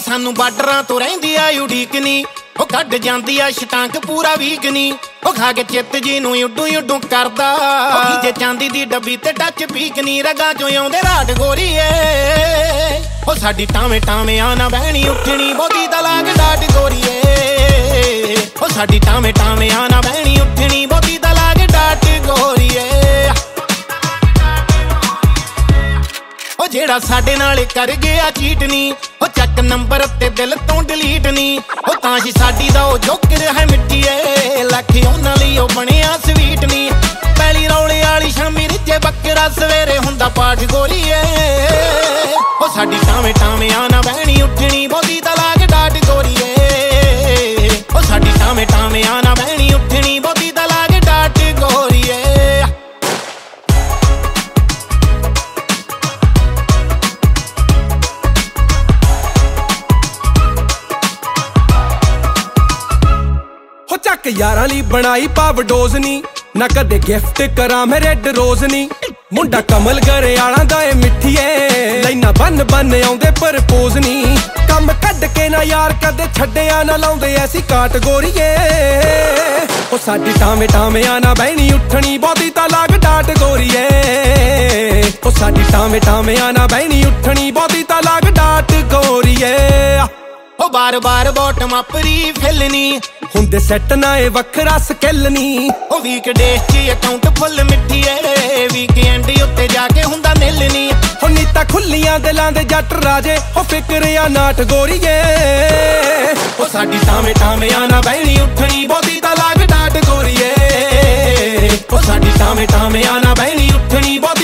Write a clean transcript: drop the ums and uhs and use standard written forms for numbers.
ਸਾਨੂੰ ਬਾਰਡਰਾਂ ਤੋਂ ਰਹਿੰਦੀ ਆ ਉਡੀਕ ਨੀ ਉਹ ਕੱਢ ਜਾਂਦੀ ਆ ਸ਼ਟਾਂਕ ਪੂਰਾ ਵੀਕ ਨੀ ਉਹ ਖਾ ਕੇ ਚਿੱਤ ਜੀ ਨੂੰ ਉੱਡੂ ਉੱਡੂ ਕਰਦਾ ਉਹ ਜੇ ਚਾਂਦੀ ਦੀ ਡੱਬੀ ਤੇ ਟੱਚ ਪੀਕ ਨੀ ਰਗਾਂ ਚੋਂ ਆਉਂਦੇ ਰਾਟ ਗੋਰੀਏ ਉਹ ਸਾਡੀ ਟਾਵੇਂ ਟਾਵੇਂ ਆ ਨਾ ਬਹਿਣੀ ਉੱਠਣੀ ਬਹੁਤੀ ਤਾਂ ਲਾਗ ਡਾਟ ਗੋਰੀਏ ਉਹ ਸਾਡੀ ਟਾਵੇਂ ਟਾਵੇਂ ਆ ਨਾ ਬਹਿਣੀ ਉੱਠਣੀ ਬਹੁਤੀ ਤਾਂ ਲਾਗ ਡਾਟ ਗੋਰੀਏ ਉਹ ਜਿਹੜਾ ਸਾਡੇ ਨਾਲ ਕਰ ਗਿਆ ਚੀਟ ਨੀ ਉਹ ਚੱਕ ਨੰਬਰ ਤੇ ਦਿਲ ਤੋਂ ਡਿਲੀਟ ਨੀ ਉਹ ਤਾਂ ਹੀ ਸਾਡੀ ਦਾ ਉਹ ਜੋਕਰ ਹੈ ਮਿੱਠੀਏ ਲੱਖ ਉਹਨਾਂ ਲਈ ਉਹ ਬਣਿਆ ਸਵੀਟ ਨੀ ਪਹਿਲੀ ਰੌਲੇ ਵਾਲੀ ਸ਼ਾਮੀ ਰਿੱਜੇ ਬੱਕਰਾ ਸਵੇਰੇ ਹੁੰਦਾ ਪਾਠ ਗੋਰੀਏ ਉਹ ਸਾਡੀ ਟਾਵੇਂ ਟਾਵੇਂ ਆ ਨਾ ਬਹਿਣੀ ਉੱਠਣੀ ਬਹੁਤੀ ਤਾਂ ਲਾਗ ਡਾਟ ਗੋਰੀਏ ਉਹ ਸਾਡੀ ਟਾਵੇਂ ਟਾਵੇਂ ਆ ਨਾ ਬਹਿਣੀ ਉੱਠਣੀ ਬਹੁਤੀ ਤਾਂ ਲਾਗ ਡਾਟ ਗੋਰੀਏ ਚੱਕ ਯਾਰਾਂ ਲਈ ਬਣਾਈ ਪਾਵਡੋਜ਼ ਨੀ ਨਾ ਕਦੇ ਗਿਫਟ ਕਰਾਂ ਮੈਂ ਰੈੱਡ ਰੋਜ਼ ਨੀ ਮੁੰਡਾ ਕਮਲ ਗਰੇ ਵਾਲਾਂ ਦਾ ਏ ਮਿੱਠੀਏ ਲਾਈਨਾਂ ਬੰਨ ਬੰਨ ਆਉਂਦੇ ਪ੍ਰਪੋਜ਼ ਨੀ ਕੰਮ ਕੱਢ ਕੇ ਨਾ ਯਾਰ ਕਦੇ ਛੱਡਿਆ ਨਾ ਲਾਉਂਦੇ ਐਸੀ ਕਾਟਗੋਰੀਏ ਉਹ ਸਾਡੀ ਟਾਵੇਂ ਟਾਵੇਂ ਆ ਨਾ ਬਹਿਣੀ ਉੱਠਣੀ ਬਹੁਤੀ ਤਾਂ ਲਾਗ ਡਾਟ ਗੋਰੀਏ ਉਹ ਸਾਡੀ ਟਾਵੇਂ ਟਾਵੇਂ ਆ ਨਾ ਬਹਿਣੀ ਉੱਠਣੀ ਬਹੁਤੀ ਤਾਂ ਲਾਗ ਡਾਟ ਗੋਰੀਏ ਉਹ ਬਾਰ-ਬਾਰ ਬੋਟਮ ਅਪ ਰੀਫਿਲ ਹੁੰਦੇ ਸੈੱਟ ਨਾ ਇਹ ਵੱਖਰਾ ਸਕਿੱਲ ਨੀ ਉਹ ਵੀਕ ਡੇ 'ਚ ਅਕਾਊਂਟ ਫੁੱਲ ਮਿੱਠੀਏ ਵੀਕਐਂਡ ਉੱਤੇ ਜਾ ਕੇ ਹੁੰਦਾ ਨਿੱਲ ਨੀ ਹੁਣ ਨੀਤਾ ਖੁੱਲੀਆਂ ਦਿਲਾਂ ਦੇ ਜੱਟ ਰਾਜੇ ਉਹ ਫਿਕਰ ਆ ਨਾਟ ਗੋਰੀਏ ਉਹ ਸਾਡੀ ਟਾਵੇਂ ਟਾਵੇਂ ਆ ਨਾ ਬਹਿਣੀ ਉੱਠਣੀ ਬਹੁਤੀ ਤਾਂ ਲਾਗ ਡਾਟ ਗੋਰੀਏ ਉਹ ਸਾਡੀ ਟਾਵੇਂ ਟਾਵੇਂ ਆ ਨਾ ਬਹਿਣੀ ਉੱਠਣੀ ਬਹੁਤੀ